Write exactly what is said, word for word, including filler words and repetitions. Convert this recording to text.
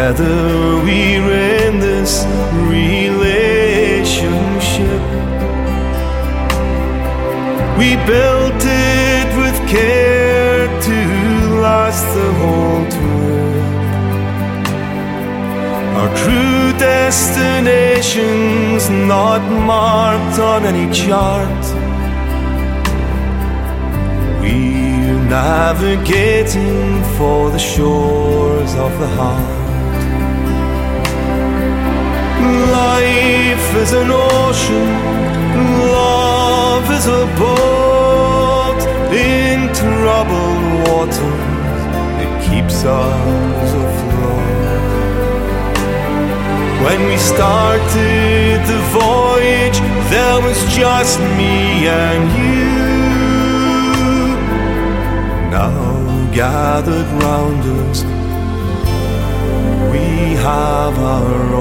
Together we're in this relationship. We built it with care to last the whole tour. Our true destination's not marked on any chart. We're navigating for the shores of the heart. Life is an ocean, love is a boat. In troubled waters, it keeps us afloat. When we started the voyage, there was just me and you. Now gathered round us, we have our